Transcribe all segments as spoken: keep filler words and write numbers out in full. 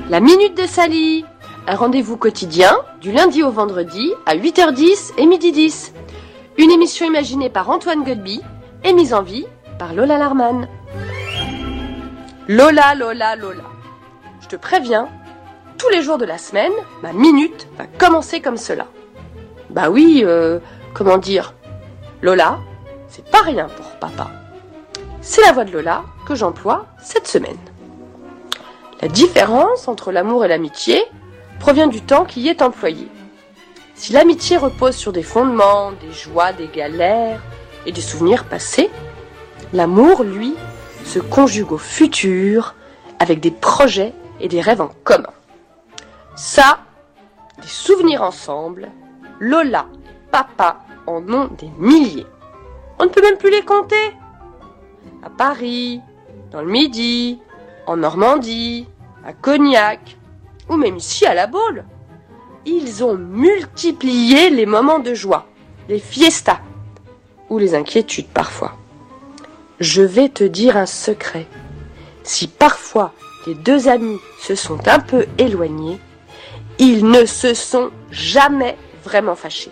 La Minute de Sally, un rendez-vous quotidien du lundi au vendredi à huit heures dix et midi dix. Une émission imaginée par Antoine Godby et mise en vie par Lola Larman. Lola, Lola, Lola. Je te préviens, tous les jours de la semaine, ma minute va commencer comme cela. Bah oui, euh, comment dire, Lola, c'est pas rien pour papa. C'est la voix de Lola que j'emploie cette semaine. La différence entre l'amour et l'amitié provient du temps qui y est employé. Si l'amitié repose sur des fondements, des joies, des galères et des souvenirs passés, l'amour, lui, se conjugue au futur avec des projets et des rêves en commun. Ça, des souvenirs ensemble, Lola et papa en ont des milliers. On ne peut même plus les compter. À Paris, dans le Midi, en Normandie, à Cognac, ou même ici à La Baule. Ils ont multiplié les moments de joie, les fiestas, ou les inquiétudes parfois. Je vais te dire un secret. Si parfois les deux amis se sont un peu éloignés, ils ne se sont jamais vraiment fâchés.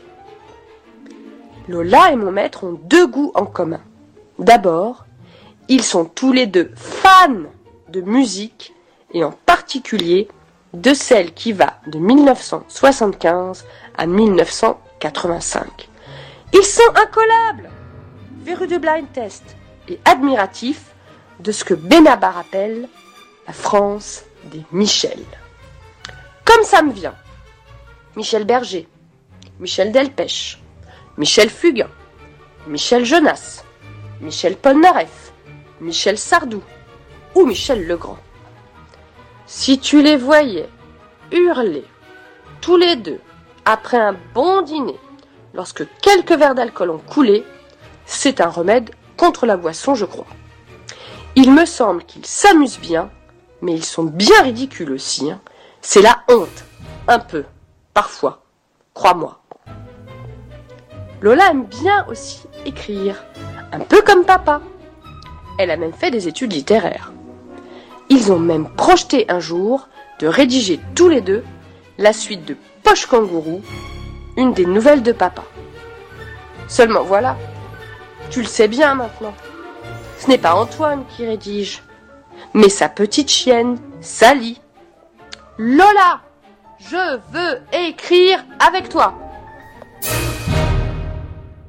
Lola et mon maître ont deux goûts en commun. D'abord, ils sont tous les deux fans de musique, et en particulier de celle qui va de mille neuf cent soixante-quinze à mille neuf cent quatre-vingt-cinq. Ils sont incollables, férus de blind test et admiratifs de ce que Benabar appelle la France des Michel. Comme ça me vient, Michel Berger, Michel Delpech, Michel Fugain, Michel Jonas, Michel Polnareff, Michel Sardou ou Michel Legrand. Si tu les voyais hurler tous les deux après un bon dîner, lorsque quelques verres d'alcool ont coulé, c'est un remède contre la boisson, je crois. Il me semble qu'ils s'amusent bien, mais ils sont bien ridicules aussi. Hein. C'est la honte, un peu, parfois, crois-moi. Lola aime bien aussi écrire, un peu comme papa. Elle a même fait des études littéraires. Ils ont même projeté un jour de rédiger tous les deux la suite de Poche Kangourou, une des nouvelles de papa. Seulement voilà, tu le sais bien maintenant, ce n'est pas Antoine qui rédige, mais sa petite chienne, Sally. Lola, je veux écrire avec toi.